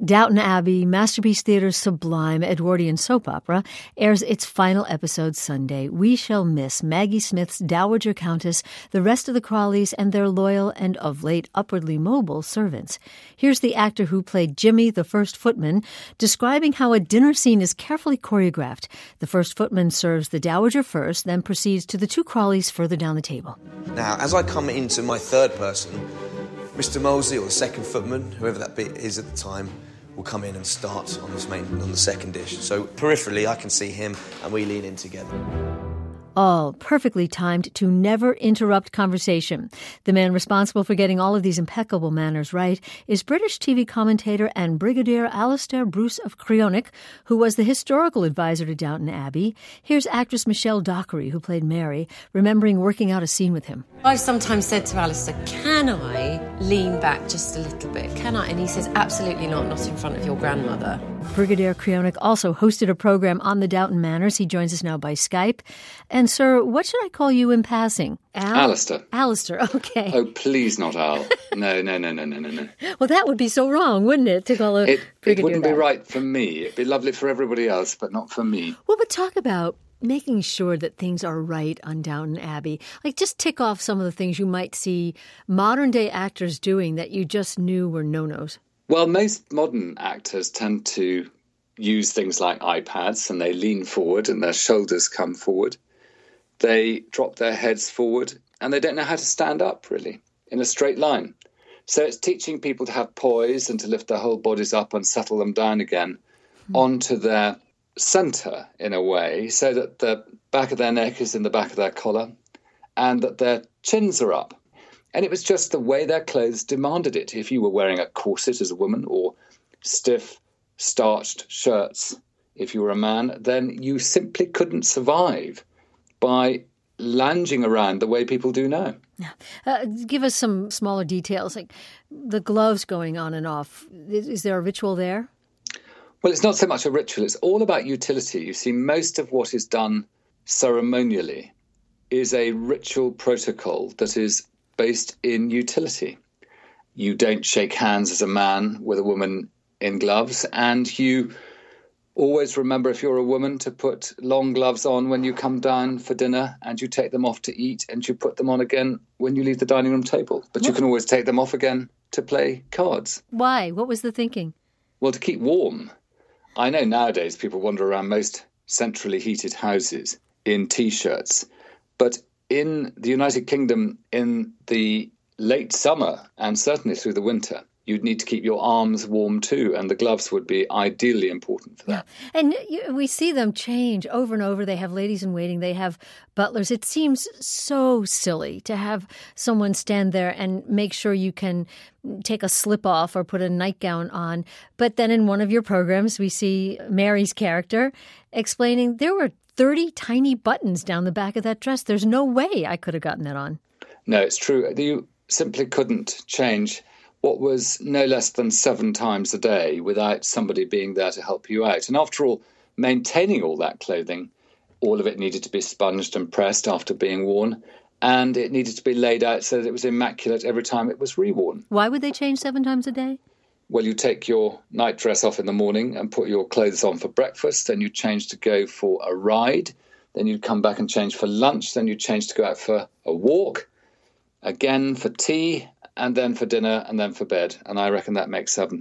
Downton Abbey, Masterpiece Theatre's sublime Edwardian soap opera, airs its final episode Sunday. We shall miss Maggie Smith's Dowager Countess, the rest of the Crawleys, and their loyal and of late upwardly mobile servants. Here's the actor who played Jimmy, the first footman, describing how a dinner scene is carefully choreographed. The first footman serves the Dowager first, then proceeds to the two Crawleys further down the table. Now, as I come into my third person, Mr. Molesley, or the second footman, whoever that bit is at the time, will come in and start on the second dish. So peripherally, I can see him, and we lean in together. All perfectly timed to never interrupt conversation. The man responsible for getting all of these impeccable manners right is British TV commentator and Brigadier Alistair Bruce of Creonic, who was the historical advisor to Downton Abbey. Here's actress Michelle Dockery, who played Mary, remembering working out a scene with him. I've sometimes said to Alistair, can I lean back just a little bit? Can I? And he says, absolutely not in front of your grandmother. Brigadier Creonic also hosted a program on the Downton Manors. He joins us now by Skype. And, sir, what should I call you in passing? Alistair. Alistair, okay. Oh, please not Al. No. Well, that would be so wrong, wouldn't it, to call a It Brigadier wouldn't be that? right for me. It'd be lovely for everybody else, but not for me. Well, but talk about making sure that things are right on Downton Abbey. Like, just tick off some of the things you might see modern-day actors doing that you just knew were no-nos. Well, most modern actors tend to use things like iPads, and they lean forward and their shoulders come forward. They drop their heads forward, and they don't know how to stand up, really, in a straight line. So it's teaching people to have poise and to lift their whole bodies up and settle them down again onto their centre, in a way, so that the back of their neck is in the back of their collar and that their chins are up. And it was just the way their clothes demanded it. If you were wearing a corset as a woman, or stiff, starched shirts if you were a man, then you simply couldn't survive by lounging around the way people do now. Give us some smaller details, like the gloves going on and off. Is there a ritual there? Well, it's not so much a ritual. It's all about utility. You see, most of what is done ceremonially is a ritual protocol that is based in utility. You don't shake hands as a man with a woman in gloves, and you always remember, if you're a woman, to put long gloves on when you come down for dinner, and you take them off to eat, and you put them on again when you leave the dining room table. But you can always take them off again to play cards. Why? What was the thinking? Well, to keep warm. I know nowadays people wander around most centrally heated houses in T-shirts, but in the United Kingdom, in the late summer and certainly through the winter, you'd need to keep your arms warm too, and the gloves would be ideally important for that. Yeah. And we see them change over and over. They have ladies in waiting. They have butlers. It seems so silly to have someone stand there and make sure you can take a slip off or put a nightgown on. But then in one of your programs, we see Mary's character explaining there were 30 tiny buttons down the back of that dress. There's no way I could have gotten that on. No, it's true. You simply couldn't change what was no less than 7 times a day without somebody being there to help you out. And after all, maintaining all that clothing, all of it needed to be sponged and pressed after being worn, and it needed to be laid out so that it was immaculate every time it was reworn. Why would they change 7 times a day? Well, you take your nightdress off in the morning and put your clothes on for breakfast, then you change to go for a ride, then you'd come back and change for lunch, then you'd change to go out for a walk, again for tea, and then for dinner, and then for bed. And I reckon that makes 7.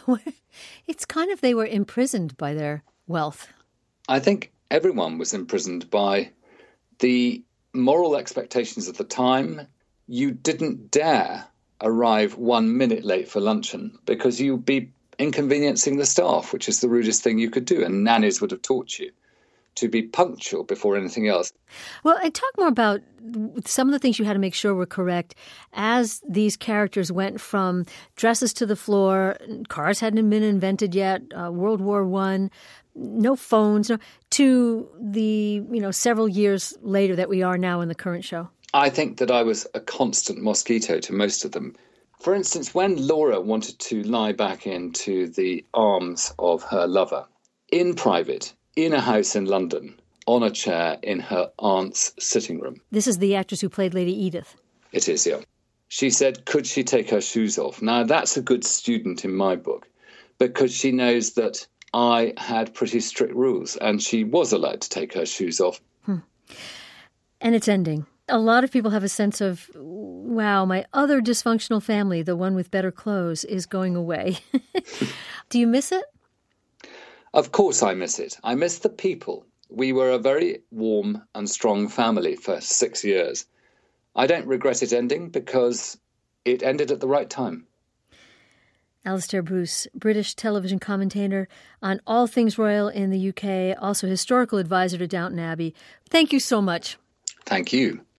It's kind of they were imprisoned by their wealth. I think everyone was imprisoned by the moral expectations of the time. You didn't dare arrive 1 minute late for luncheon because you'd be inconveniencing the staff, which is the rudest thing you could do. And nannies would have taught you to be punctual before anything else. Well, I talk more about some of the things you had to make sure were correct as these characters went from dresses to the floor. Cars hadn't been invented yet. World War I, no phones, to the several years later that we are now in the current show. I think that I was a constant mosquito to most of them. For instance, when Laura wanted to lie back into the arms of her lover, in private, in a house in London, on a chair in her aunt's sitting room. This is the actress who played Lady Edith. It is, yeah. She said, could she take her shoes off? Now, that's a good student in my book, because she knows that I had pretty strict rules and she was allowed to take her shoes off. And it's ending. A lot of people have a sense of, wow, my other dysfunctional family, the one with better clothes, is going away. Do you miss it? Of course I miss it. I miss the people. We were a very warm and strong family for 6 years. I don't regret it ending because it ended at the right time. Alastair Bruce, British television commentator on all things royal in the UK, also historical advisor to Downton Abbey. Thank you so much. Thank you.